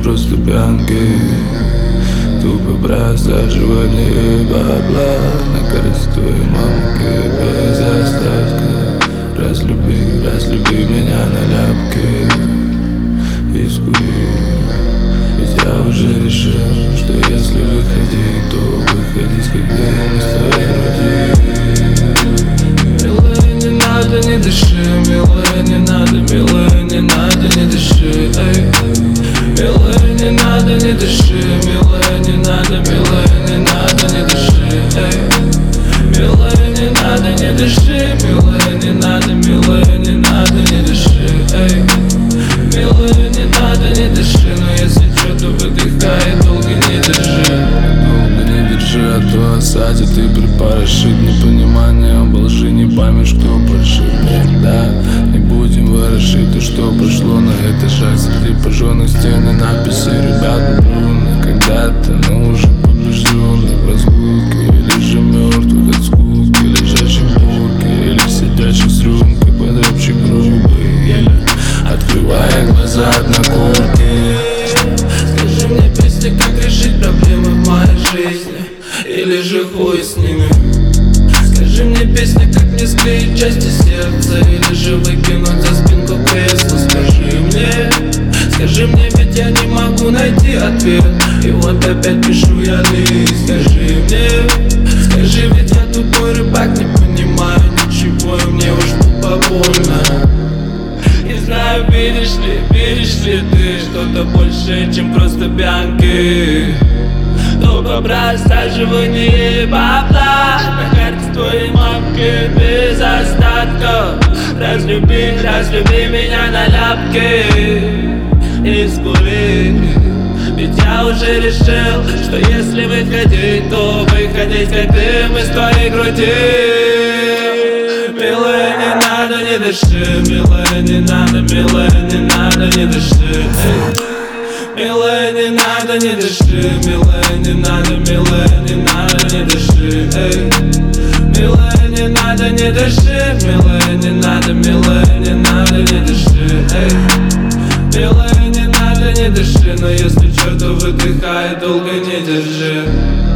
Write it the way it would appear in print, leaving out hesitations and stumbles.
просто пьянки. Тупо просаживание бабла на карте твоей мамки без остатка. Разлюби меня на ляпке. Искури, ведь я уже решил, что если выходить, то выходить, когда мы с твоей груди. Милая, не надо, не дыши, милая, не надо, милая, не надо, не дыши, эй. Милая, не надо, не дыши, милая, не надо, милая, не надо, не дыши, эй. Милая, не надо, не дыши, милая, не надо, милая, не надо, не дыши, эй. Милая, не надо, не дыши, но если что-то выдыхай, долго не держи. Долго не держи, а то осадит и припорошит непониманием во лжи, не поймешь, кто прошит. Да, не будем ворошить то, что прошло на этажах. Среди пожженных стен и надписи ребят брунных. Когда-то, но уже побежденный в разлуке, или же мертвых от скуки, лежащих в бурке, или сидящих с рюмкой под общей грубой, еле открывая глаза от накурки. Скажи мне, песня, как решить проблемы в моей жизни, или же хуй с ними. Скажи мне, песня, как мне склеить части сердца, или же выкинуть за спинку кресла. Скажи мне, ведь я не могу найти ответ, и вот опять пишу я лист. Скажи, ведь я тупой рыбак, не понимаю ничего, и мне уж тупо больно. Не знаю, видишь ли ты что-то большее, чем просто пьянки. Тупо просаживание бабла на карте твоей мамки без остатка. Разлюби меня на ляпке. Искури, ведь я уже решил, что если выходить, то выходить, как дым из твоей груди. Милая, не надо, не дыши, милая, не надо, милая, не надо, не дыши. Милая, не надо, не дыши, милая, не надо, милая, не надо, не дыши. Милая, не надо, не дыши, милая, не надо, милая, не надо, не дыши. Милая, не надо, не дыши, но если что-то выдыхай, долго не держи.